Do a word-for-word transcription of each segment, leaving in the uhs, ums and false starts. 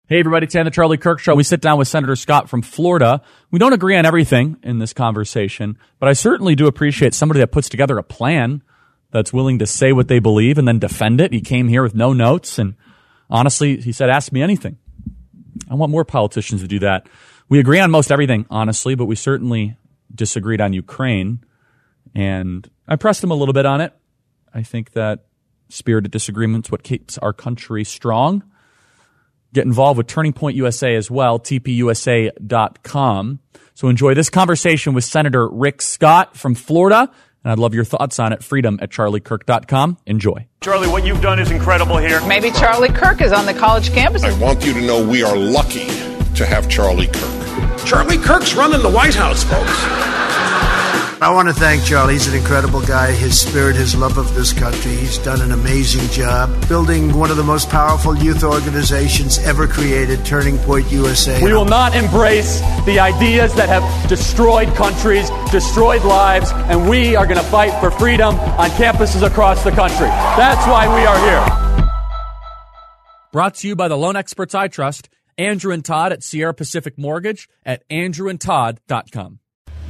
Hey, everybody, it's the Charlie Kirk Show. We sit down with Senator Scott from Florida. We don't agree on everything in this conversation, but I certainly do appreciate somebody that puts together a plan that's willing to say what they believe and then defend it. He came here with no notes, and honestly, he said, ask me anything. I want more politicians to do that. We agree on most everything, honestly, but we certainly disagreed on Ukraine, and I pressed him a little bit on it. I think that spirited disagreement's what keeps our country strong. Get involved with Turning Point U S A as well, T P U S A dot com. So enjoy this conversation with Senator Rick Scott from Florida, and I'd love your thoughts on it. Freedom at charlie kirk dot com. Enjoy. Charlie, what you've done is incredible here. Maybe Charlie Kirk is on the college campus. I want you to know we are lucky to have Charlie Kirk. Charlie Kirk's running the White House, folks. I want to thank Charlie. He's an incredible guy. His spirit, his love of this country. He's done an amazing job building one of the most powerful youth organizations ever created, Turning Point U S A. We will not embrace the ideas that have destroyed countries, destroyed lives, and we are going to fight for freedom on campuses across the country. That's why we are here. Brought to you by the loan experts I trust, Andrew and Todd at Sierra Pacific Mortgage at andrew and todd dot com.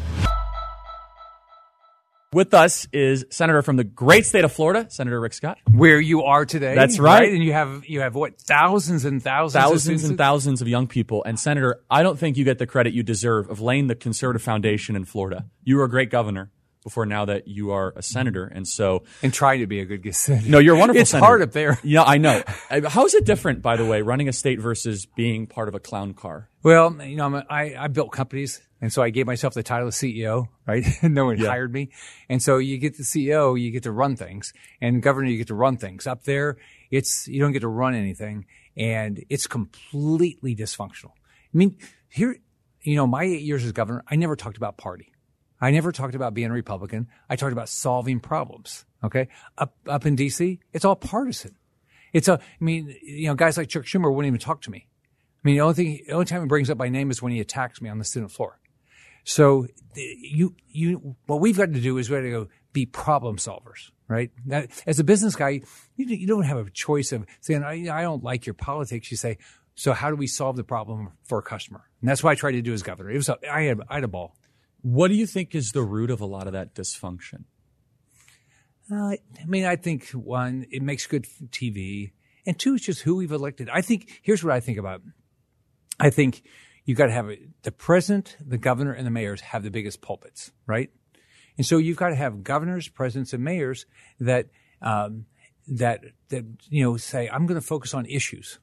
With us is Senator from the great state of Florida, Senator Rick Scott. Where you are today. That's right. right? And you have, you have what, thousands and thousands Thousands of and thousands of young people. And Senator, I don't think you get the credit you deserve of laying the conservative foundation in Florida. You were a great governor before now that you are a senator. And so. And trying to be a good senator. No, you're a wonderful it's senator. It's hard up there. Yeah, I know. How is it different, by the way, running a state versus being part of a clown car? Well, you know, I'm a, I, I built companies. And so I gave myself the title of C E O, right? No one yeah. hired me. And so you get the C E O, you get to run things. And governor, you get to run things. Up there, it's, you don't get to run anything. And it's completely dysfunctional. I mean, here, you know, my eight years as governor, I never talked about party. I never talked about being a Republican. I talked about solving problems. Okay. Up, up in D C, it's all partisan. It's a, I mean, you know, guys like Chuck Schumer wouldn't even talk to me. I mean, the only thing, the only time he brings up my name is when he attacks me on the Senate floor. So you, you, what we've got to do is we got to go be problem solvers, right? That, as a business guy, you, you don't have a choice of saying, I, I don't like your politics. You say, so how do we solve the problem for a customer? And that's what I tried to do as governor. It was, a, I had, I had a ball. What do you think is the root of a lot of that dysfunction? Uh, I mean, I think one, it makes good T V, and two, it's just who we've elected. I think, here's what I think about. I think you've got to have a, the president, the governor, and the mayors have the biggest pulpits, right? And so you've got to have governors, presidents, and mayors that, um, that, that, you know, say, I'm going to focus on issues,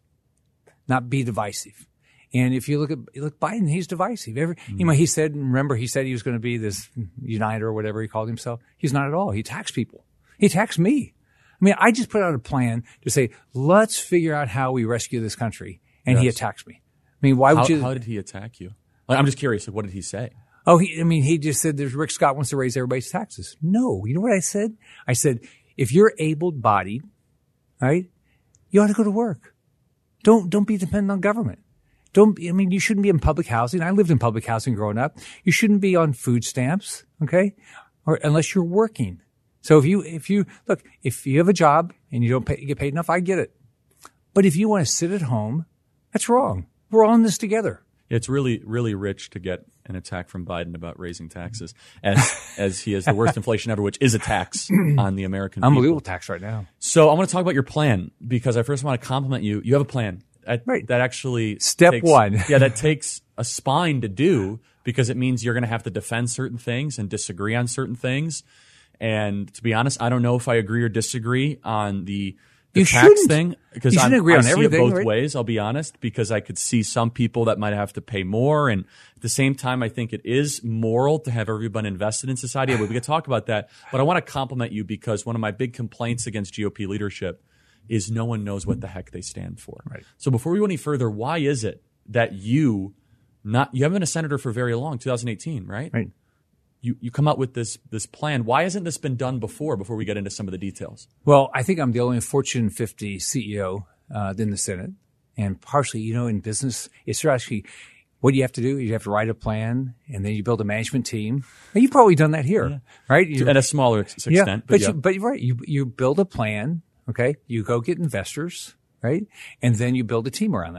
not be divisive. And if you look at, look, Biden, he's divisive. Every, mm-hmm. You know, he said, remember, he said he was going to be this uniter or whatever he called himself. He's not at all. He attacks people. He attacks me. I mean, I just put out a plan to say, let's figure out how we rescue this country. And yes. He attacks me. I mean, why would how, you? How did he attack you? Like, I'm just curious. Like, what did he say? Oh, he, I mean, he just said there's Rick Scott wants to raise everybody's taxes. No. You know what I said? I said, if you're able-bodied, right, you ought to go to work. Don't, don't be dependent on government. Don't, I mean, you shouldn't be in public housing. I lived in public housing growing up. You shouldn't be on food stamps, okay? Or unless you're working. So if you, if you, look, if you have a job and you don't pay, you get paid enough, I get it. But if you want to sit at home, that's wrong. We're all in this together. It's really, really rich to get an attack from Biden about raising taxes, as as he has the worst inflation ever, which is a tax on the American people. Unbelievable tax right now. So I want to talk about your plan, because I first want to compliment you. You have a plan that, right. that actually step takes, one. yeah, that takes a spine to do, because it means you're going to have to defend certain things and disagree on certain things. And to be honest, I don't know if I agree or disagree on the The you tax shouldn't. thing, because you I agree on see everything, it both right? ways, I'll be honest, because I could see some people that might have to pay more. And at the same time, I think it is moral to have everyone invested in society. But we could talk about that. But I want to compliment you, because one of my big complaints against G O P leadership is no one knows what the heck they stand for. Right. So before we go any further, why is it that you not you haven't been a senator for very long, twenty eighteen, right? Right. You you come up with this this plan. Why hasn't this been done before? Before we get into some of the details. Well, I think I'm the only Fortune fifty C E O uh, in the Senate, and partially, you know, in business, it's actually what do you have to do? You have to write a plan, and then you build a management team. And you've probably done that here, yeah. right? You, At a smaller extent, yeah, but, but yeah. you, but you're right. You you build a plan, okay? You go get investors, right? And then you build a team around that.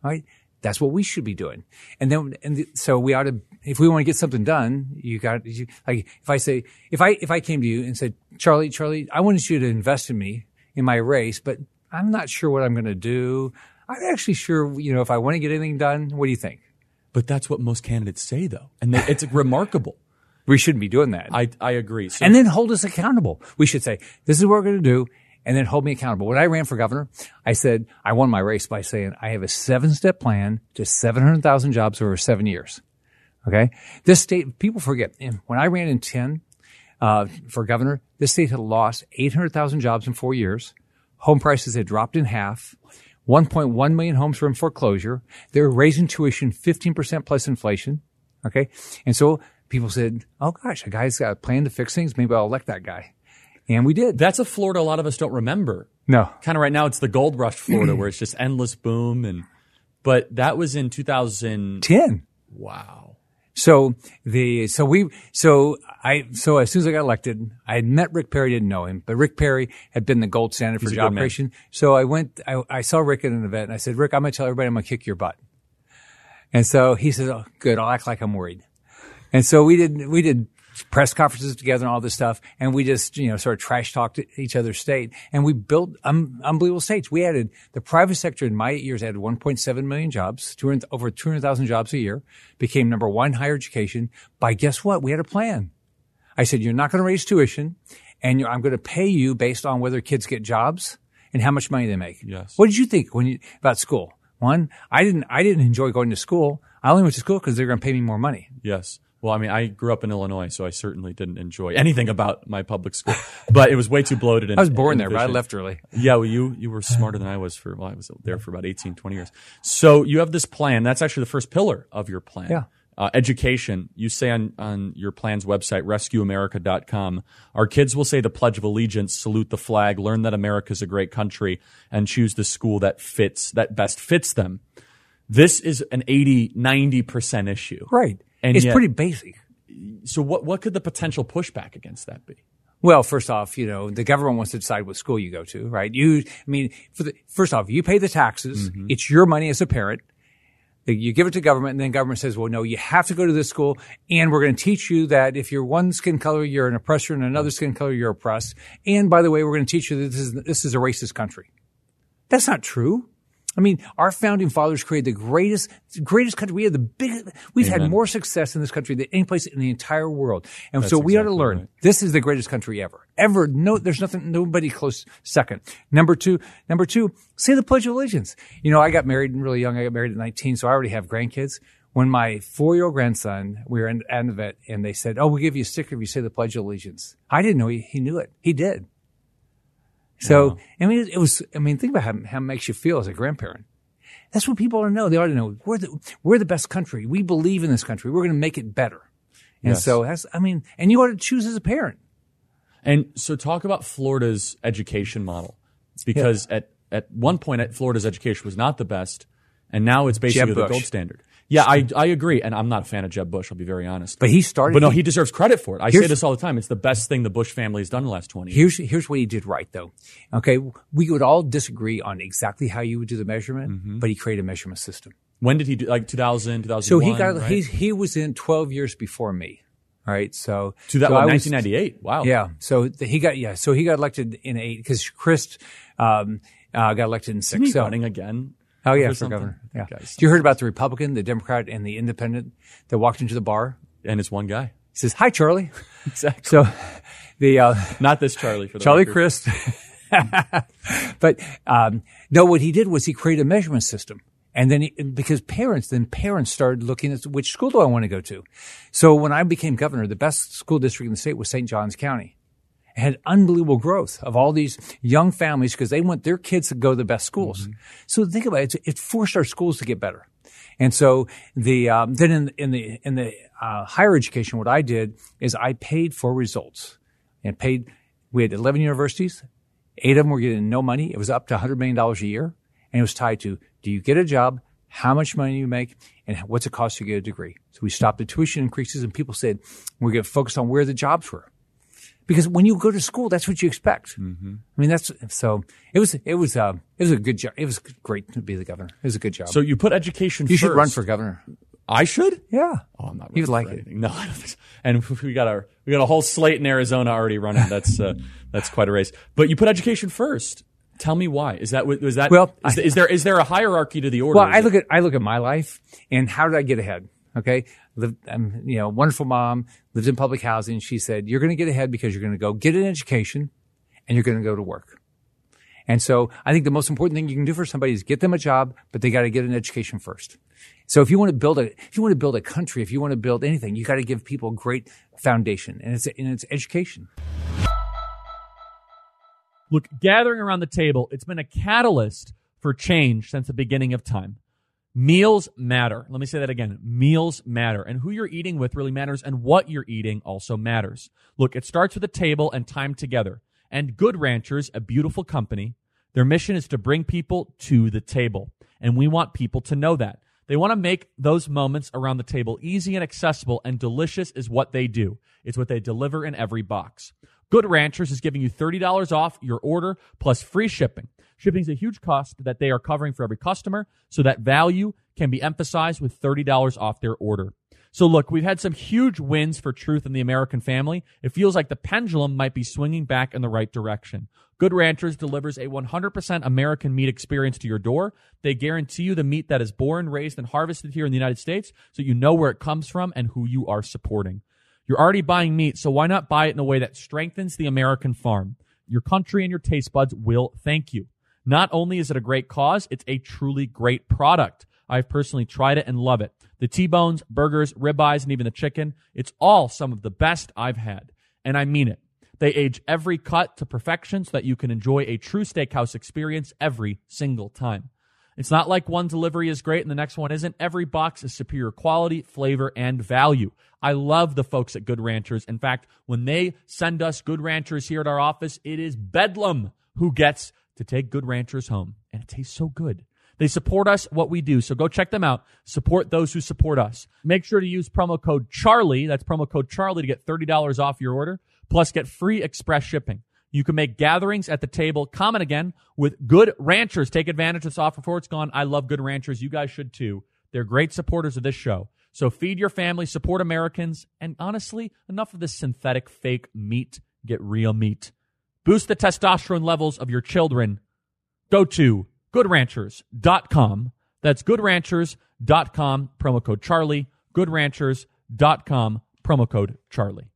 right? That's what we should be doing. And then, and the, so we ought to, if we want to get something done, you got, you, like, if I say, if I, if I came to you and said, Charlie, Charlie, I wanted you to invest in me in my race, but I'm not sure what I'm going to do. I'm actually sure, you know, if I want to get anything done, what do you think? But that's what most candidates say, though. And they, it's remarkable. We shouldn't be doing that. I, I agree. So, and then hold us accountable. We should say, this is what we're going to do, and then hold me accountable. When I ran for governor, I said, I won my race by saying, I have a seven-step plan to seven hundred thousand jobs over seven years. Okay? This state, people forget, when I ran in ten uh, for governor, this state had lost eight hundred thousand jobs in four years. Home prices had dropped in half. one point one million homes were in foreclosure. They were raising tuition fifteen percent plus inflation. Okay? And so people said, oh gosh, a guy's got a plan to fix things. Maybe I'll elect that guy. And we did. That's a Florida a lot of us don't remember. No. Kind of right now it's the gold rush Florida where it's just endless boom. And But that was in two thousand ten. Wow. So the, so we, so I, so as soon as I got elected, I had met Rick Perry, didn't know him, but Rick Perry had been the gold standard for He's a job good man. creation. So I went, I, I saw Rick at an event and I said, Rick, I'm going to tell everybody I'm going to kick your butt. And so he said, oh, good. I'll act like I'm worried. And so we did, we did press conferences together and all this stuff. And we just, you know, sort of trash talked each other's state. And we built um, unbelievable states. We added, the private sector in my eight years added one point seven million jobs, two hundred, over two hundred thousand jobs a year, became number one in higher education. By guess what? We had a plan. I said, you're not going to raise tuition and you're, I'm going to pay you based on whether kids get jobs and how much money they make. Yes. What did you think when you, about school? One, I didn't, I didn't enjoy going to school. I only went to school because they were going to pay me more money. Yes. Well, I mean, I grew up in Illinois, so I certainly didn't enjoy anything about my public school. But it was way too bloated. And, I was born and there, but I efficient. left early. Yeah, well, you you were smarter than I was for, well, I was there for about eighteen, twenty years. So you have this plan. That's actually the first pillar of your plan. Yeah. Uh, education. You say on, on your plan's website, rescue america dot com, our kids will say the Pledge of Allegiance, salute the flag, learn that America's a great country, and choose the school that fits, that best fits them. This is an eighty, ninety percent issue. Right. And it's yet- pretty basic. So what, what could the potential pushback against that be? Well, first off, you know, the government wants to decide what school you go to, right? You, I mean, for the, first off, you pay the taxes. Mm-hmm. It's your money as a parent. You give it to government, and then government says, well, no, you have to go to this school, and we're going to teach you that if you're one skin color, you're an oppressor, and another skin color, you're oppressed. And by the way, we're going to teach you that this is, this is a racist country. That's not true. I mean, our founding fathers created the greatest, greatest country. We had the biggest, we've Amen. had more success in this country than any place in the entire world. And That's so we exactly ought to learn, right. this is the greatest country ever. Ever. No, there's nothing, nobody close second. Number two, number two, say the Pledge of Allegiance. You know, I got married really young. I got married at nineteen, so I already have grandkids. When my four-year-old grandson, we were in, at an event, and they said, oh, we'll give you a sticker if you say the Pledge of Allegiance. I didn't know he, he knew it. He did. So, Wow. I mean, it was, I mean, think about how, how it makes you feel as a grandparent. That's what people ought to know. They ought to know we're the, we're the best country. We believe in this country. We're going to make it better. And Yes. so that's, I mean, and you ought to choose as a parent. And so talk about Florida's education model, because at, at one point at Florida's education was not the best, and now it's basically Jeb the Bush. gold standard. Yeah, I I agree, and I'm not a fan of Jeb Bush, I'll be very honest. But he started. But no, he deserves credit for it. I say Here's- this all the time. It's the best thing the Bush family has done in the last twenty years. Here's here's what he did right, though. Okay, we would all disagree on exactly how you would do the measurement, Mm-hmm. but he created a measurement system. When did he do, like two thousand, two thousand So one? he got right? he he was in twelve years before me, right? So to that so one, I was- nineteen ninety-eight. Wow. Yeah. So the, he got yeah. So he got elected in eight because Chris um, uh, got elected in six. Isn't he so, running again? Oh yeah, for for something? governor. Yeah. Okay, so- You heard about the Republican, the Democrat, and the Independent that walked into the bar? And it's one guy. He says, "Hi, Charlie." Exactly. So the uh, Not this Charlie. For the Charlie record. Crist. But um, no, what he did was he created a measurement system. And then he, because parents, then parents started looking at which school do I want to go to. So when I became governor, the best school district in the state was Saint Johns County. It had unbelievable growth of all these young families because they want their kids to go to the best schools. Mm-hmm. So think about it. It forced our schools to get better. And so the, um, then in, in the, in the, uh, higher education, what I did is I paid for results and paid, we had eleven universities. Eight of them were getting no money. It was up to one hundred million dollars a year. And it was tied to, do you get a job? How much money you make? And what's it cost to get a degree? So we stopped the tuition increases and people said, we're going to focus on where the jobs were. Because when you go to school, that's what you expect. Mm-hmm. I mean, that's so. It was it was uh, it was a good job. It was great to be the governor. It was a good job. So you put education. You first. should run for governor. I should. Yeah. Oh, I'm not. You'd like it. it. No, I don't think so. And we got our we got a whole slate in Arizona already running. That's uh, that's quite a race. But you put education first. Tell me why. Is that was that? Well, is, I, is there is there a hierarchy to the order? Well, I it? look at I look at my life and how did I get ahead? Okay, lived, um, you know, wonderful mom lived in public housing. She said, "You're going to get ahead because you're going to go get an education, and you're going to go to work." And so, I think the most important thing you can do for somebody is get them a job, but they got to get an education first. So, if you want to build a if you want to build a country, if you want to build anything, you got to give people a great foundation, and it's and it's education. Look, gathering around the table, it's been a catalyst for change since the beginning of time. Meals matter. Let me say that again. Meals matter. And who you're eating with really matters, and what you're eating also matters. Look, it starts with a table and time together. And Good Ranchers, a beautiful company, their mission is to bring people to the table. And we want people to know that. They want to make those moments around the table easy and accessible, and delicious is what they do. It's what they deliver in every box. Good Ranchers is giving you thirty dollars off your order plus free shipping. Shipping is a huge cost that they are covering for every customer, so that value can be emphasized with thirty dollars off their order. So look, we've had some huge wins for truth in the American family. It feels like the pendulum might be swinging back in the right direction. Good Ranchers delivers a one hundred percent American meat experience to your door. They guarantee you the meat that is born, raised, and harvested here in the United States, so you know where it comes from and who you are supporting. You're already buying meat, so why not buy it in a way that strengthens the American farm? Your country and your taste buds will thank you. Not only is it a great cause, it's a truly great product. I've personally tried it and love it. The T-bones, burgers, ribeyes, and even the chicken, it's all some of the best I've had. And I mean it. They age every cut to perfection so that you can enjoy a true steakhouse experience every single time. It's not like one delivery is great and the next one isn't. Every box is superior quality, flavor, and value. I love the folks at Good Ranchers. In fact, when they send us Good Ranchers here at our office, it is Bedlam who gets to take Good Ranchers home. And it tastes so good. They support us, what we do. So go check them out. Support those who support us. Make sure to use promo code Charlie. That's promo code Charlie to get thirty dollars off your order. Plus, get free express shipping. You can make gatherings at the table common again with Good Ranchers. Take advantage of this offer before it's gone. I love Good Ranchers. You guys should too. They're great supporters of this show. So feed your family, support Americans, and honestly, enough of this synthetic fake meat. Get real meat. Boost the testosterone levels of your children. Go to good ranchers dot com. That's good ranchers dot com, promo code Charlie. good ranchers dot com, promo code Charlie.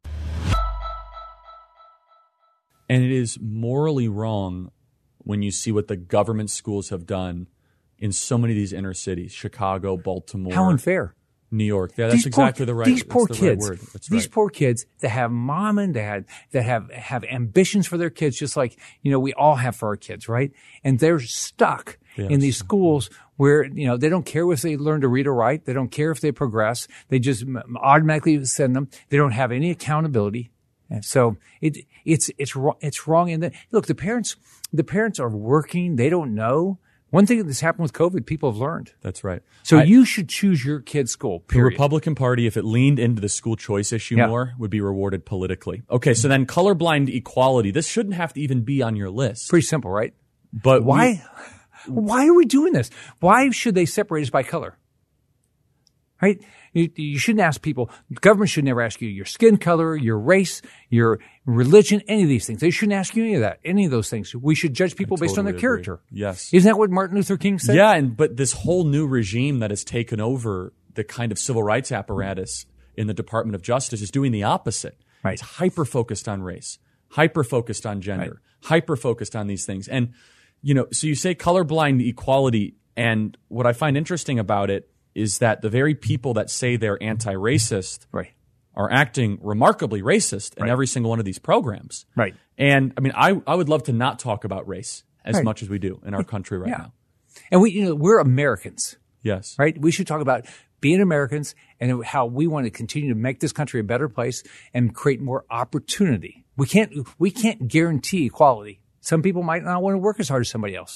And it is morally wrong when you see what the government schools have done in so many of these inner cities, Chicago, Baltimore. How unfair. New York. Yeah, that's these poor, exactly the right, these poor the kids, right word. That's these right. poor kids that have mom and dad that have, have ambitions for their kids, just like, you know, we all have for our kids, right? And they're stuck Yes. in these schools where, you know, they don't care if they learn to read or write. They don't care if they progress. They just automatically send them. They don't have any accountability. And so it, it's, it's wrong. It's wrong. And look, the parents, the parents are working. They don't know. One thing that's happened with COVID, people have learned. That's right. So I, you should choose your kid's school, period. The Republican Party, if it leaned into the school choice issue yeah. more, would be rewarded politically. Okay, so then colorblind equality. This shouldn't have to even be on your list. Pretty simple, right? But why? We, why are we doing this? Why should they separate us by color? Right? You, you shouldn't ask people. Government should never ask you your skin color, your race, your religion, any of these things. They shouldn't ask you any of that, any of those things. We should judge people I based totally on their character. Agree. Yes. Isn't that what Martin Luther King said? Yeah, and but this whole new regime that has taken over the kind of civil rights apparatus in the Department of Justice is doing the opposite. Right. It's hyper-focused on race, hyper-focused on gender, right. hyper-focused on these things. And, you know, so you say colorblind equality, and what I find interesting about it is that the very people that say they're anti-racist right. are acting remarkably racist in right. every single one of these programs. Right. And, I mean, I, I would love to not talk about race as right. much as we do in our country right yeah. now. And we, you know, we're Americans. Yes. Right? We should talk about being Americans and how we want to continue to make this country a better place and create more opportunity. We can't, we can't guarantee equality. Some people might not want to work as hard as somebody else.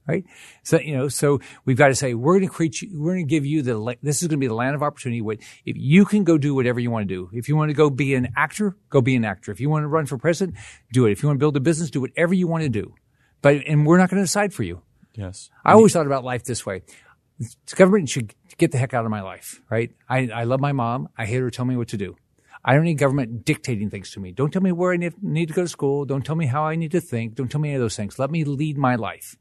right? So, you know, so we've got to say, we're going to create, you, we're going to give you the, this is going to be the land of opportunity. If you can go do whatever you want to do. If you want to go be an actor, go be an actor. If you want to run for president, do it. If you want to build a business, do whatever you want to do. But, and we're not going to decide for you. Yes. I always thought about life this way. The government should get the heck out of my life, right? I, I love my mom. I hate her telling me what to do. I don't need government dictating things to me. Don't tell me where I need, need to go to school. Don't tell me how I need to think. Don't tell me any of those things. Let me lead my life.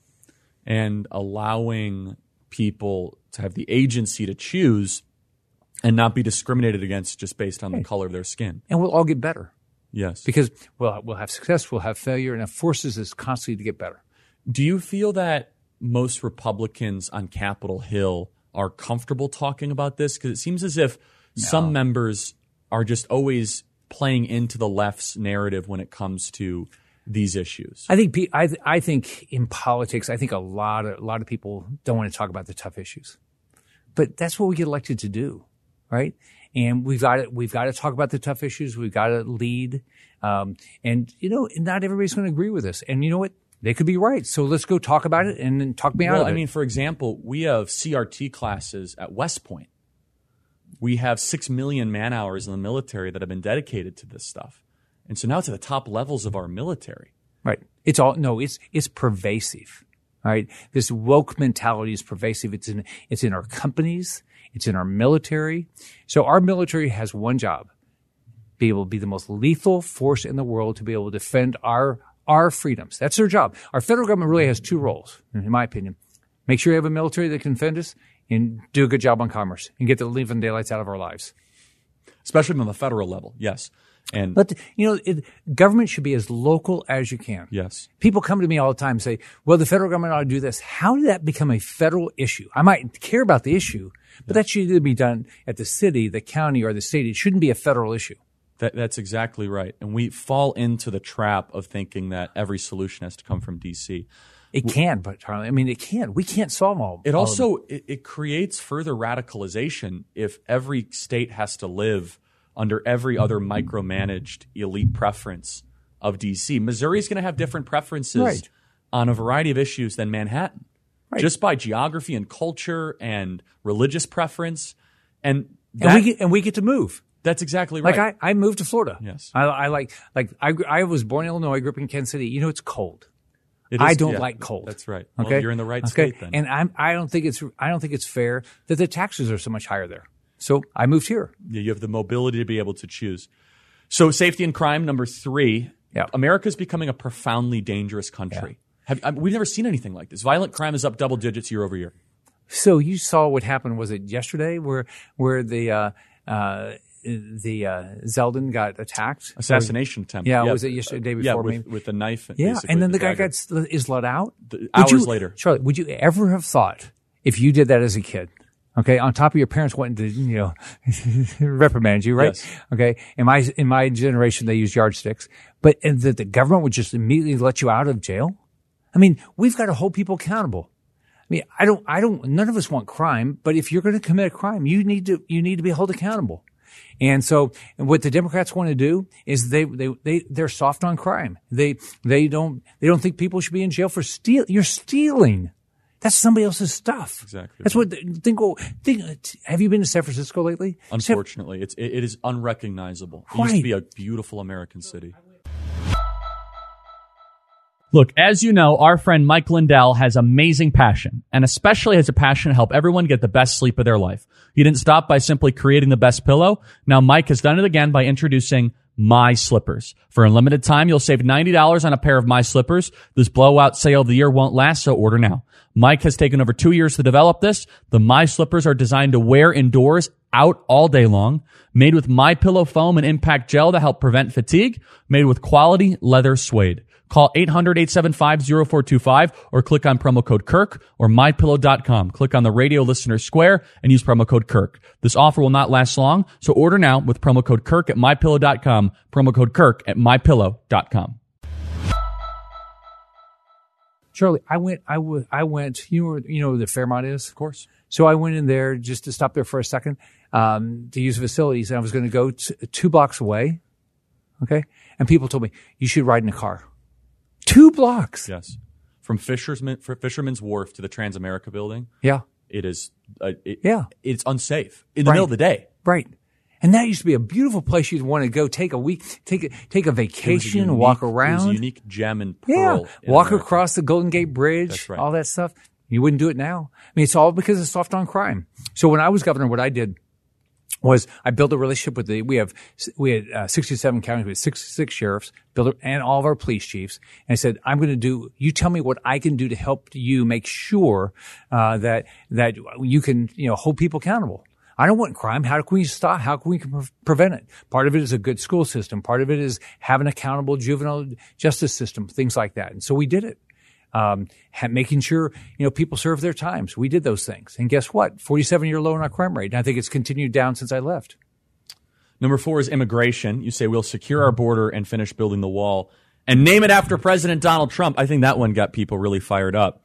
And allowing people to have the agency to choose and not be discriminated against just based on the color of their skin. And we'll all get better. Yes. Because we'll, we'll have success, we'll have failure, and it forces us constantly to get better. Do you feel that most Republicans on Capitol Hill are comfortable talking about this? Because it seems as if no. some members are just always playing into the left's narrative when it comes to these issues. I think I, I think in politics, I think a lot of a lot of people don't want to talk about the tough issues, but that's what we get elected to do, right? And we've got to, we've got to talk about the tough issues. We've got to lead, um, and you know, not everybody's going to agree with us. And you know what? They could be right. So let's go talk about it and then talk me well, out of I it. I mean, for example, we have C R T classes at West Point. We have six million man hours in the military that have been dedicated to this stuff. And so now it's at the top levels of our military. Right. It's all, no, it's, it's pervasive. All right. This woke mentality is pervasive. It's in, it's in our companies. It's in our military. So our military has one job, be able to be the most lethal force in the world to be able to defend our, our freedoms. That's their job. Our federal government really has two roles, in my opinion. Make sure you have a military that can defend us and do a good job on commerce and get the living daylights out of our lives. Especially on the federal level. Yes. And but, you know, it, government should be as local as you can. Yes. People come to me all the time and say, well, the federal government ought to do this. How did that become a federal issue? I might care about the issue, but yeah. that should either be done at the city, the county, or the state. It shouldn't be a federal issue. That, that's exactly right. And we fall into the trap of thinking that every solution has to come from D C. It can, but Charlie, I mean, it can. We can't solve all. It all also it, it creates further radicalization if every state has to live under every other micromanaged elite preference of D C. Missouri is going to have different preferences right. on a variety of issues than Manhattan, right. just by geography and culture and religious preference, and that, and we get and we get to move. That's exactly right. Like I, I moved to Florida. Yes, I, I like like I I was born in Illinois, grew up in Kansas City. You know, it's cold. It is, I don't yeah, like cold. That's right. Okay, well, you're in the right okay? state then. And I'm I don't think it's I don't think it's fair that the taxes are so much higher there. So I moved here. Yeah, you have the mobility to be able to choose. So safety and crime, number three. Yeah. America's becoming a profoundly dangerous country. Yeah. Have, I mean, we've never seen anything like this. Violent crime is up double digits year over year. So you saw what happened, was it yesterday, where where the uh, uh, the uh, Zeldin got attacked? Assassination attempt. Yeah, yeah, was it yesterday, day before? Yeah, with, with a knife. Yeah, and then the guy got is let out the, hours you, later. Charlie, would you ever have thought if you did that as a kid? Okay, on top of your parents wanting to, you know, reprimand you, right? Yes. Okay, in my in my generation, they used yardsticks, but and that the government would just immediately let you out of jail. I mean, we've got to hold people accountable. I mean, I don't, I don't. None of us want crime, but if you're going to commit a crime, you need to, you need to be held accountable. And so, and what the Democrats want to do is they, they, they, they're soft on crime. They, they don't, they don't think people should be in jail for steal. You're stealing. That's somebody else's stuff. Exactly. That's what, think, think, have you been to San Francisco lately? Unfortunately, it's, it, it is unrecognizable. It right. used to be a beautiful American city. Look, as you know, our friend Mike Lindell has amazing passion, and especially has a passion to help everyone get the best sleep of their life. He didn't stop by simply creating the best pillow. Now Mike has done it again by introducing My Slippers. For a limited time, you'll save ninety dollars on a pair of My Slippers. This blowout sale of the year won't last, so order now. Mike has taken over two years to develop this. The My Slippers are designed to wear indoors, out all day long. Made with MyPillow foam and impact gel to help prevent fatigue. Made with quality leather suede. Call eight hundred, eight seven five, zero four two five or click on promo code Kirk or my pillow dot com. Click on the radio listener square and use promo code Kirk. This offer will not last long, so order now with promo code Kirk at my pillow dot com, promo code Kirk at my pillow dot com. Charlie, I went, I, w- I went, you know, you know where the Fairmont is? Of course. So I went in there just to stop there for a second, um, to use the facilities, and I was going to go t- two blocks away. Okay. And people told me, you should ride in a car. Two blocks. Yes. from Fisherman, Fisherman's Wharf to the Transamerica building. Yeah. It is, uh, it, yeah. It's unsafe in the right. middle of the day. Right. And that used to be a beautiful place you'd want to go take a week, take a, take a vacation, unique, walk around. It was a unique gem and pearl. Yeah. Walk America. across the Golden Gate Bridge, That's right. all that stuff. You wouldn't do it now. I mean, it's all because it's soft on crime. So when I was governor, what I did was I built a relationship with the, we have, we had uh, sixty-seven counties, we had sixty-six sheriffs, built, and all of our police chiefs. And I said, I'm going to do, you tell me what I can do to help you make sure, uh, that, that you can, you know, hold people accountable. I don't want crime. How can we stop? How can we pre- prevent it? Part of it is a good school system. Part of it is have an accountable juvenile justice system, things like that. And so we did it. Um, making sure, you know, people serve their times. We did those things. And guess what? forty-seven year low in our crime rate. And I think it's continued down since I left. Number four is immigration. You say we'll secure our border and finish building the wall and name it after President Donald Trump. I think that one got people really fired up.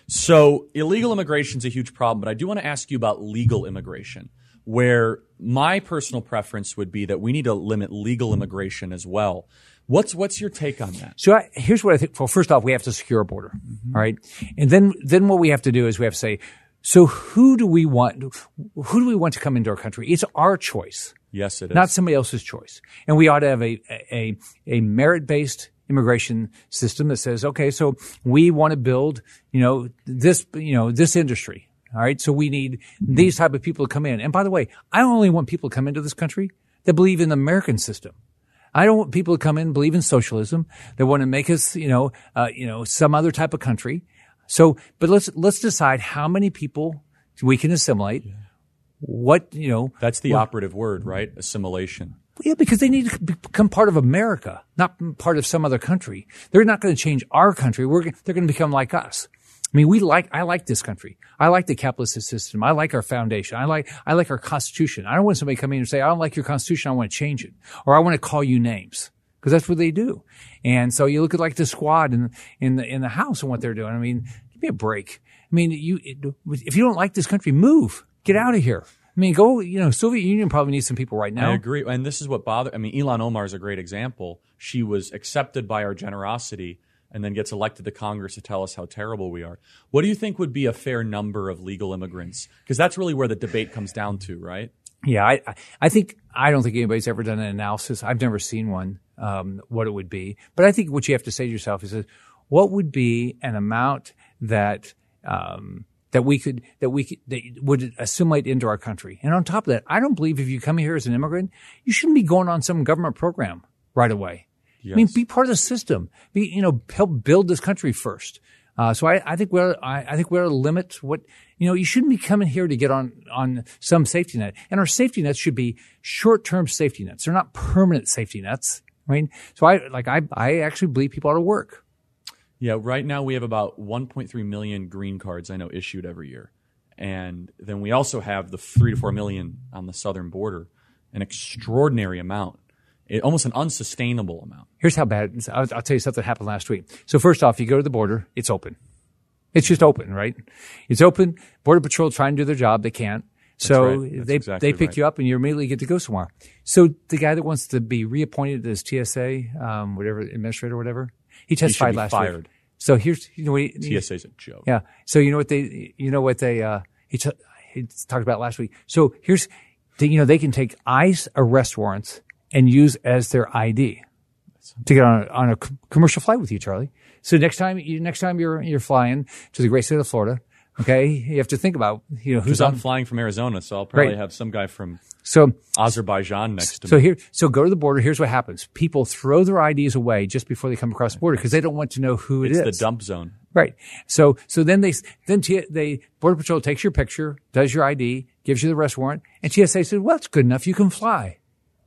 So illegal immigration is a huge problem, but I do want to ask you about legal immigration, where my personal preference would be that we need to limit legal immigration as well. What's what's your take on that? So I, here's what I think. Well, first off, we have to secure a border, mm-hmm. all right? And then then what we have to do is we have to say, so who do we want? Who do we want to come into our country? It's our choice. Yes, it is. Not somebody else's choice. And we ought to have a a a merit-based immigration system that says, okay, so we want to build, you know, this, you know, this industry. All right. So we need these type of people to come in. And by the way, I only want people to come into this country that believe in the American system. I don't want people to come in and believe in socialism. They want to make us, you know, uh, you know, some other type of country. So, but let's, let's decide how many people we can assimilate. Yeah. What, you know. That's the what, operative word, right? Assimilation. Yeah, because they need to become part of America, not part of some other country. They're not going to change our country. We're, they're going to become like us. I mean, we like, I like this country. I like the capitalist system. I like our foundation. I like, I like our constitution. I don't want somebody coming in and say, I don't like your constitution. I want to change it. Or I want to call you names. Because that's what they do. And so you look at like the squad in, in the, in the House and what they're doing. I mean, give me a break. I mean, you, if you don't like this country, move. Get out of here. I mean, go, you know, Soviet Union probably needs some people right now. I agree. And this is what bothers, I mean, Ilhan Omar is a great example. She was accepted by our generosity and then gets elected to Congress to tell us how terrible we are. What do you think would be a fair number of legal immigrants? Because that's really where the debate comes down to, right? Yeah, I, I think, I don't think anybody's ever done an analysis. I've never seen one, um, what it would be. But I think what you have to say to yourself is, what would be an amount that, um, that we could, that we could, that would assimilate into our country? And on top of that, I don't believe if you come here as an immigrant, you shouldn't be going on some government program right away. Yes. I mean, be part of the system. Be, you know, help build this country first. Uh, so I, I think we ought, I, I think we ought to limit what, you know, you shouldn't be coming here to get on, on some safety net. And our safety nets should be short-term safety nets. They're not permanent safety nets. Right? So I, like, I, I actually believe people ought to work. Yeah. Right now we have about one point three million green cards I know issued every year. And then we also have the three to four million on the southern border, an extraordinary amount. It, almost an unsustainable amount. Here's how bad it is. I'll, I'll tell you something that happened last week. So first off, you go to the border, it's open. It's just open, right? It's open. Border Patrol trying to do their job. They can't. That's so right. they exactly they pick right. you up and you immediately get to go somewhere. So the guy that wants to be reappointed as T S A, um, whatever, administrator or whatever, he testified he should be last fired. week. So here's, you know what he, T S A's a joke. Yeah. So you know what they, you know what they, uh, he, t- he talked about last week. So here's, the, you know, they can take ICE arrest warrants and use as their I D to get on a, on a commercial flight with you, Charlie. So next time, you, next time you're you're flying to the great state of Florida, okay, you have to think about, you know, who's on. I'm on. flying from Arizona, so I'll probably right. have some guy from so Azerbaijan next to so me. here, so go to the border. Here's what happens: people throw their I Ds away just before they come across the border because they don't want to know who it it's is. It's the dump zone, right? So so then they then T, they Border Patrol takes your picture, does your I D, gives you the arrest warrant, and T S A says, "Well, it's good enough. You can fly."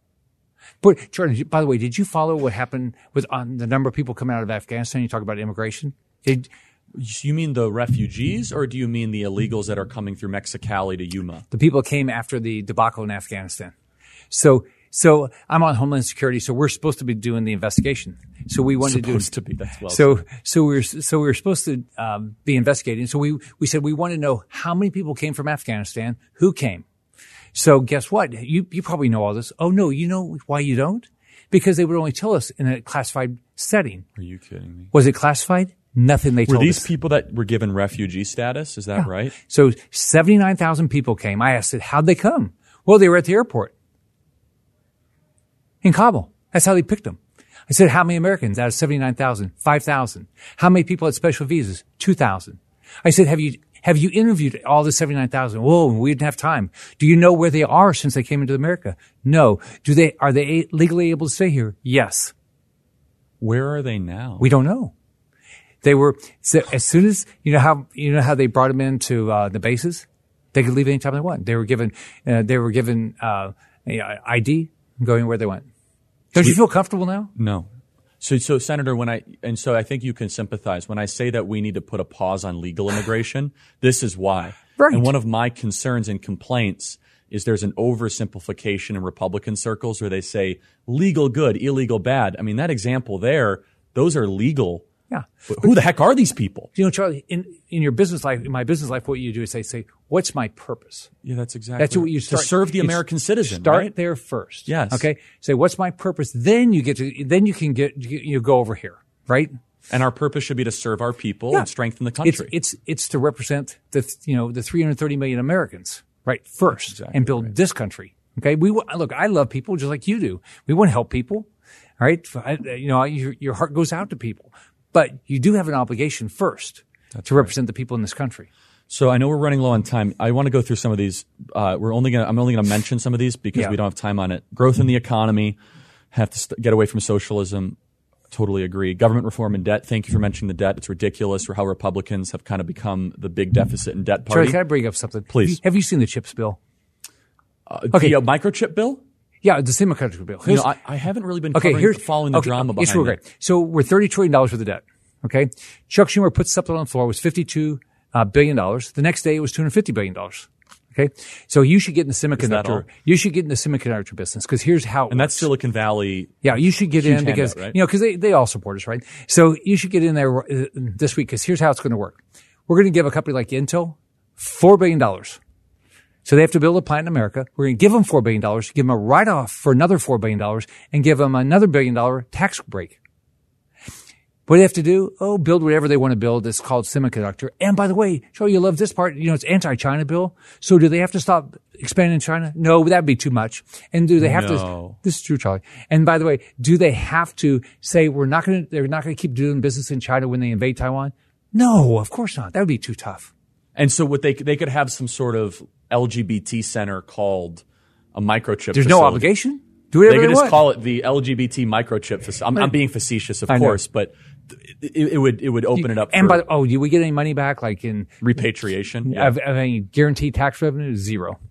But Jordan, by the way, did you follow what happened with on the number of people coming out of Afghanistan? You talk about immigration. Did you mean the refugees, or do you mean the illegals that are coming through Mexicali to Yuma? The people came after the debacle in Afghanistan. So, so I'm on Homeland Security, so we're supposed to be doing the investigation. So we wanted supposed to do to be. That's well. So, said. so we were so we were supposed to um, be investigating. So we we said we want to know how many people came from Afghanistan, who came. So guess what? You you probably know all this. Oh no, you know why you don't? Because they would only tell us in a classified setting. Are you kidding me? Was it classified? Nothing they Were told these us. people that were given refugee status? Is that Yeah. right? So seventy-nine thousand people came. I asked, how'd they come? Well, they were at the airport in Kabul. That's how they picked them. I said, how many Americans out of seventy-nine thousand? five thousand. How many people had special visas? two thousand. I said, have you, have you interviewed all the seventy-nine thousand? Whoa, we didn't have time. Do you know where they are since they came into America? No. Do they, are they legally able to stay here? Yes. Where are they now? We don't know. They were, so as soon as, you know how, you know how they brought them into, uh, the bases? They could leave anytime they want. They were given, uh, they were given, uh, I D going where they went. Don't you feel comfortable now? No. So, so Senator, when I, and so I think you can sympathize when I say that we need to put a pause on legal immigration, this is why. Right. And one of my concerns and complaints is there's an oversimplification in Republican circles where they say legal good, illegal bad. I mean, that example there, those are legal. Yeah. But who the heck are these people? You know, Charlie, in, in your business life, in my business life, what you do is say, say, what's my purpose? Yeah, that's exactly. That's what you start. To serve the you American citizen. Start right? there first. Yes. Okay. Say, what's my purpose? Then you get to, then you can get, you, you go over here, right? And our purpose should be to serve our people Yeah. and strengthen the country. It's, it's, it's to represent the, you know, the three hundred thirty million Americans, right? First exactly and build right. this country. Okay. We, look, I love people just like you do. We want to help people. All right. I, you know, your, your heart goes out to people. But you do have an obligation first That's to represent right. the people in this country. So I know we're running low on time. I want to go through some of these. Uh, we're only going. I'm only going to mention some of these because yeah. we don't have time on it. Growth in the economy. Have to st- get away from socialism. Totally agree. Government reform and debt. Thank you for mentioning the debt. It's ridiculous for how Republicans have kind of become the big deficit and debt party. Charlie, can I bring up something? Please. Have you, have you seen the CHIPS bill? Uh, okay. The uh, microchip bill? Yeah, the semiconductor bill. You know, I, I haven't really been okay, covering, following the okay, drama behind it's real it. Great. So we're thirty trillion dollars worth of debt. Okay. Chuck Schumer put something on the floor. It was fifty-two uh, billion dollars. The next day it was two hundred fifty billion dollars. Okay. So you should get in the semiconductor. You should get in the semiconductor business because here's how it And works. that's Silicon Valley. Yeah, you should get in because, handout, right? you know, because they, they all support us, right? So you should get in there uh, this week because here's how it's going to work. We're going to give a company like Intel four billion dollars. So they have to build a plant in America. We're going to give them four billion dollars, give them a write-off for another four billion dollars, and give them another billion dollar tax break. What do they have to do? Oh, build whatever they want to build. It's called semiconductor. And by the way, Charlie, you love this part. You know, it's anti-China bill. So do they have to stop expanding in China? No, that'd be too much. And do they have no. to, this is true, Charlie. And by the way, do they have to say we're not going to, they're not going to keep doing business in China when they invade Taiwan? No, of course not. That would be too tough. And so what they, they could have some sort of L G B T center called a microchip There's facility. no obligation. Do whatever they could they just want. call it the L G B T microchip facility. I'm, I'm being facetious, of I know. course, but it, it would it would open it up And for by the, oh, do we get any money back? Like in repatriation? Yeah. of, of any guaranteed tax revenue? Zero.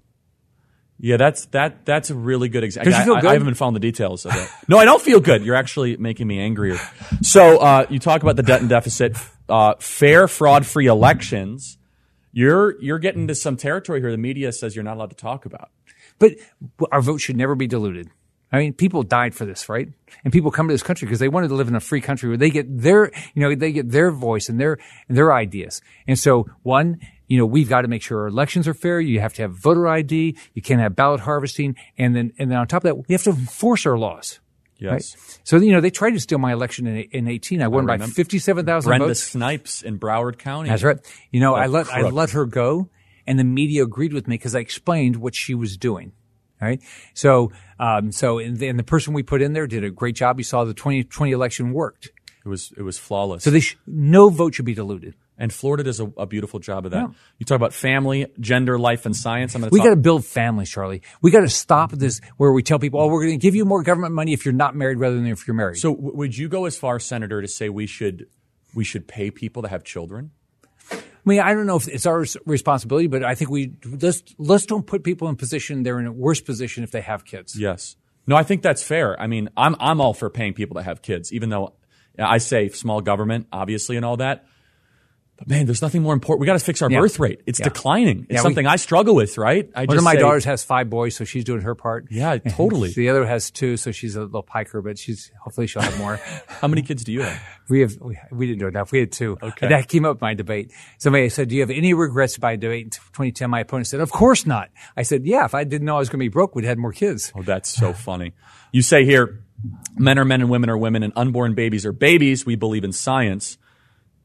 Yeah, that's that. That's a really good example. Does you feel I, good? I haven't been following the details of it. No, I don't feel good. You're actually making me angrier. So uh, you talk about the debt and deficit, uh, fair, fraud-free elections. You're you're getting into some territory here. The media says you're not allowed to talk about. But our vote should never be diluted. I mean, people died for this, right? And people come to this country because they wanted to live in a free country where they get their, you know, they get their voice and their and their ideas. And so, one, you know, we've got to make sure our elections are fair. You have to have voter I D. You can't have ballot harvesting. And then, and then on top of that, we have to enforce our laws. Yes. Right? So, you know, they tried to steal my election in, in eighteen. I won by fifty-seven thousand Brenda votes. Snipes in Broward County. That's right. You know, What I a let, I crook. let her go and the media agreed with me because I explained what she was doing. All right. So, um, so, and the, and the person we put in there did a great job. You saw the twenty twenty election worked. It was it was flawless. So they sh- no vote should be diluted. And Florida does a, a beautiful job of that. Yeah. You talk about family, gender, life, and science. I'm going to We talk. got to build families, Charlie. We got to stop this where we tell people, oh, we're going to give you more government money if you're not married rather than if you're married. So w- would you go as far, Senator, to say we should we should pay people to have children? I mean, I don't know if it's our responsibility, but I think we let's let's don't put people in position they're in a worse position if they have kids. Yes. No, I think that's fair. I mean, I'm I'm all for paying people to have kids, even though I say small government, obviously, and all that. But man, there's nothing more important. We got to fix our Yeah. birth rate. It's Yeah. declining. It's Yeah, we- something I struggle with, right? I One just of my say, daughters has five boys, so she's doing her part. Yeah, totally. The other has two, so she's a little piker, but she's hopefully she'll have more. How many kids do you have? We have we, we didn't do enough. We had two. Okay. And that came up in my debate. Somebody said, "Do you have any regrets by debate in twenty ten?" My opponent said, "Of course not." I said, "Yeah, if I didn't know I was going to be broke, we'd had more kids." Oh, that's so funny. You say here, men are men and women are women, and unborn babies are babies. We believe in science.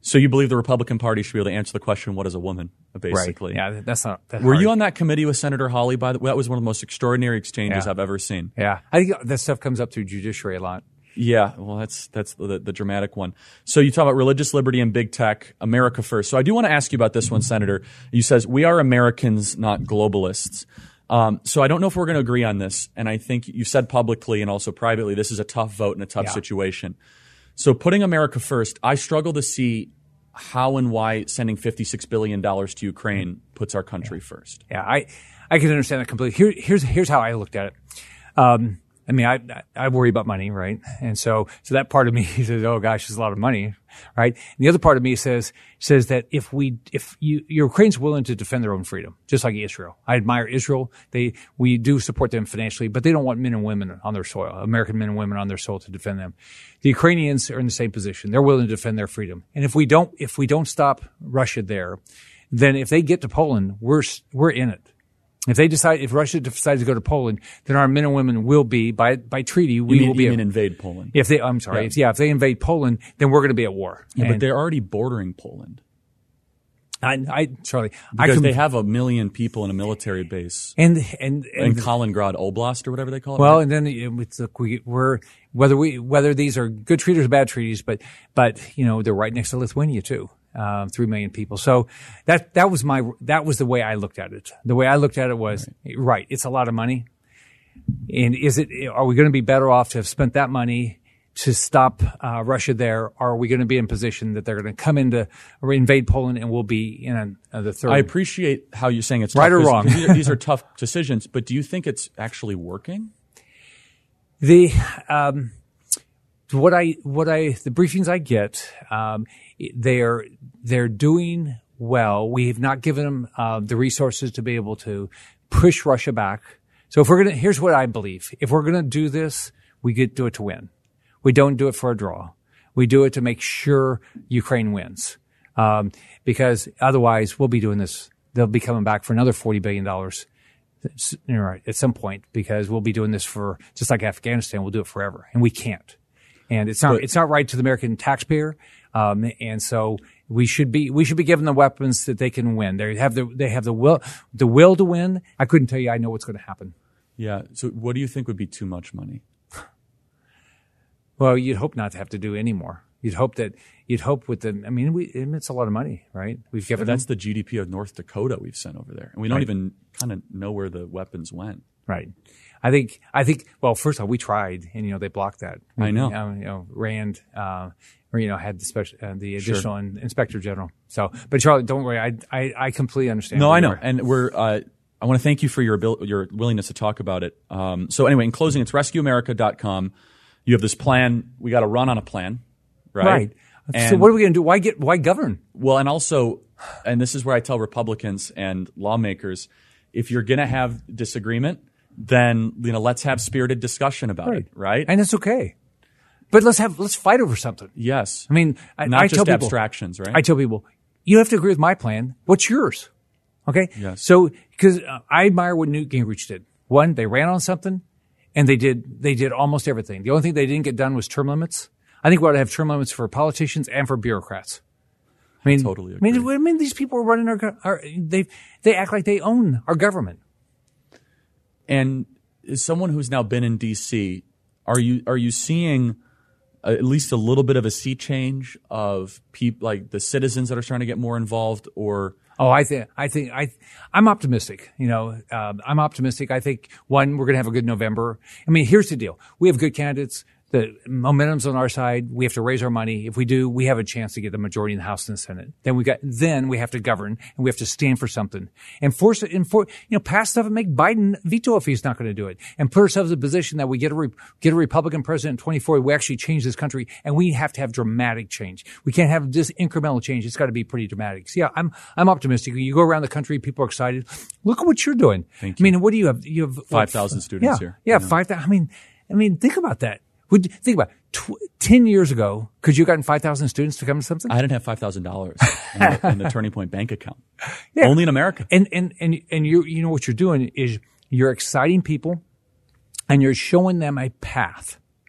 So you believe the Republican Party should be able to answer the question, what is a woman, basically? Right. Yeah, that's not that Were hard. you on that committee with Senator Hawley? By the way, that was one of the most extraordinary exchanges Yeah. I've ever seen. Yeah. I think that stuff comes up through judiciary a lot. Yeah, well, that's that's the, the dramatic one. So you talk about religious liberty and big tech, America first. So I do want to ask you about this one, Senator. You says, we are Americans, not globalists. Um, so I don't know if we're going to agree on this. And I think you said publicly and also privately, this is a tough vote and a tough Yeah. situation. So putting America first, I struggle to see how and why sending fifty-six billion dollars to Ukraine puts our country yeah. first. Yeah, I, I can understand that completely. Here, here's, here's how I looked at it. Um, I mean, I, I worry about money, right? And so, so that part of me says, oh gosh, it's a lot of money, right? And the other part of me says, says that if we, if you, Ukraine's willing to defend their own freedom, just like Israel. I admire Israel. They, we do support them financially, but they don't want men and women on their soil, American men and women on their soil to defend them. The Ukrainians are in the same position. They're willing to defend their freedom. And if we don't, if we don't stop Russia there, then if they get to Poland, we're, we're in it. If they decide, if Russia decides to go to Poland, then our men and women will be, by by treaty, we you mean, will be. You mean invade Poland? If they, I'm sorry, Yeah. if, yeah, if they invade Poland, then we're going to be at war. Yeah, And but they're already bordering Poland. I, I, Charlie, I Because can, they have a million people in a military base and and in and Kaliningrad Oblast or whatever they call it. well, right? and then it's look, we, we're whether we whether these are good treaties or bad treaties, but but you know they're right next to Lithuania too. Um, three million people. So that, that was my, that was the way I looked at it. The way I looked at it was, right, right it's a lot of money. And is it, are we going to be better off to have spent that money to stop uh, Russia there? Or are we going to be in position that they're going to come into or invade Poland and we'll be in a, uh, the third? I appreciate how you're saying it's right tough, or wrong. these, are, these are tough decisions, but do you think it's actually working? The, um, what I, what I, the briefings I get, um, they're, they're doing well. We have not given them, uh, the resources to be able to push Russia back. So if we're going to, here's what I believe. If we're going to do this, we get do it to win. We don't do it for a draw. We do it to make sure Ukraine wins. Um, because otherwise we'll be doing this. They'll be coming back for another forty billion dollars. You know, at some point, because we'll be doing this for, just like Afghanistan, we'll do it forever. And we can't. And it's not, But, it's not right to the American taxpayer. Um, and so we should be, we should be giving them weapons that they can win. They have the, they have the will, the will to win. I couldn't tell you, I know what's going to happen. Yeah. So what do you think would be too much money? Well, you'd hope not to have to do any more. You'd hope that, you'd hope with the, I mean, we, it's a lot of money, right? We've given But that's them, the G D P of North Dakota we've sent over there. And we don't Right. even kind of know where the weapons went. right. I think, I think, well, first of all, we tried and, you know, they blocked that. I know. Um, you know, Rand, uh, or, you know, had the special, uh, the additional in, inspector general. So, but Charlie, don't worry. I, I, I completely understand. No, where I you know. are. And we're, uh, I want to thank you for your abil- your willingness to talk about it. Um, so anyway, in closing, it's rescue america dot com. You have this plan. We got to run on a plan, right? Right. And, so what are we going to do? Why get, why govern? well, and also, and this is where I tell Republicans and lawmakers, if you're going to have disagreement, then, you know, let's have spirited discussion about Right. it, right? And it's okay. But let's have, let's fight over something. yes. I mean, I, Not I just tell people, abstractions, right? I tell people, you have to agree with my plan. What's yours? Okay. Yes. So, because uh, I admire what Newt Gingrich did. One, they ran on something, and they did they did almost everything. The only thing they didn't get done was term limits. I think we ought to have term limits for politicians and for bureaucrats. I mean, totally I mean, agree. I mean, these people are running our, go- our they they act like they own our government. And as someone who's now been in D C, are you are you seeing at least a little bit of a sea change of people, like the citizens that are starting to get more involved, or Oh, I think, I think, I, I'm optimistic. You know, um, I'm optimistic. I think, one, we're going to have a good November. I mean, here's the deal. We have good candidates. The momentum's on our side. We have to raise our money. If we do, we have a chance to get the majority in the House and the Senate. Then we got, then we have to govern and we have to stand for something and force it and for, you know, pass stuff and make Biden veto if he's not going to do it and put ourselves in a position that we get a, re, get a Republican president in twenty-four. We actually change this country and we have to have dramatic change. We can't have just incremental change. It's got to be pretty dramatic. So yeah, I'm, I'm optimistic. You go around the country, people are excited. Look at what you're doing. Thank you. I mean, what do you have? You have five thousand students yeah, here. Yeah. You know? five thousand. I mean, I mean, think about that. Would think about it. Tw- ten years ago, could you have gotten five thousand students to come to something? I didn't have five thousand dollars in, the- in the Turning Point bank account. Yeah. Only in America. And and and and you you know what you're doing is you're exciting people, and you're showing them a path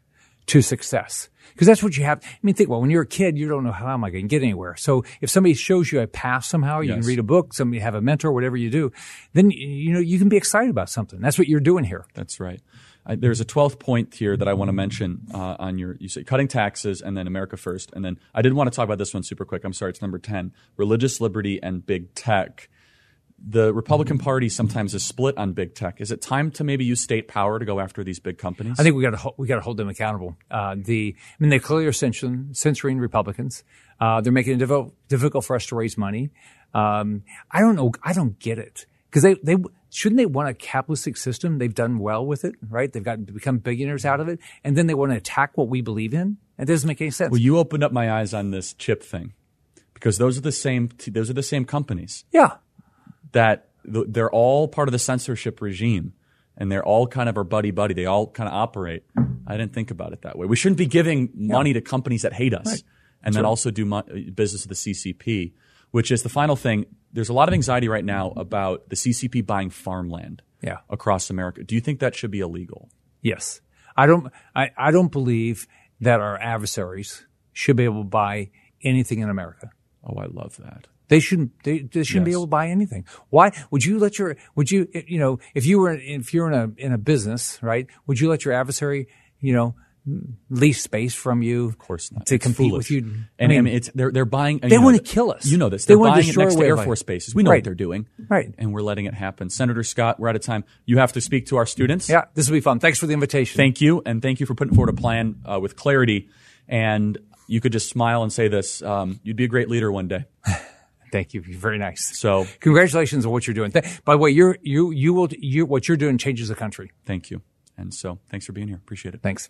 to success. Because that's what you have. I mean, think, well, when you're a kid, you don't know how am I going to get anywhere. So if somebody shows you a path somehow, you yes. can read a book, somebody have a mentor, whatever you do, then, you know, you can be excited about something. That's what you're doing here. That's right. I, there's a twelfth point here that I want to mention uh, on your, you say cutting taxes and then America First. And then I did want to talk about this one super quick. I'm sorry, it's number ten, religious liberty and big tech. The Republican Party sometimes is split on big tech. Is it time to maybe use state power to go after these big companies? I think we got to we got to hold them accountable. Uh, the I mean, they clearly are censoring, censoring Republicans. Uh, they're making it difficult, difficult for us to raise money. Um, I don't know. I don't get it because they they shouldn't they want a capitalistic system? They've done well with it, right? They've gotten become billionaires out of it, and then they want to attack what we believe in. It doesn't make any sense. Well, you opened up my eyes on this chip thing because those are the same. Those are the same companies. Yeah. That they're all part of the censorship regime, and they're all kind of our buddy-buddy. They all kind of operate. I didn't think about it that way. We shouldn't be giving money yeah. to companies that hate us, right. and That's then right. also do mo- business with the C C P, which is the final thing. There's a lot of anxiety right now about the C C P buying farmland yeah. across America. Do you think that should be illegal? Yes. I don't, I, I don't believe that our adversaries should be able to buy anything in America. Oh, I love that. They shouldn't. They, they shouldn't yes. be able to buy anything. Why would you let your? Would you? You know, if you were if you're in a in a business, right? Would you let your adversary, you know, lease space from you? Of course not. To it's compete foolish. with you. And I mean, I mean, it's they're they're buying. They want to kill us. You know this. They They're want to buying it next to Air Force bases. We know right. what they're doing. Right. And we're letting it happen. Senator Scott, we're out of time. You have to speak to our students. Yeah, this will be fun. Thanks for the invitation. Thank you, and thank you for putting forward a plan uh, with clarity. And you could just smile and say this: um, you'd be a great leader one day. Thank you. You're very nice. So, congratulations on what you're doing. Th- By the way, you're you you will you what you're doing changes the country. Thank you. And so, thanks for being here. Appreciate it. Thanks.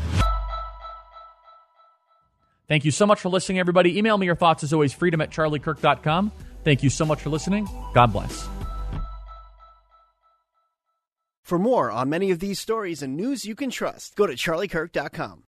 Thank you so much for listening, everybody. Email me your thoughts as always, freedom at charlie kirk dot com. Thank you so much for listening. God bless. For more on many of these stories and news you can trust, go to charlie kirk dot com.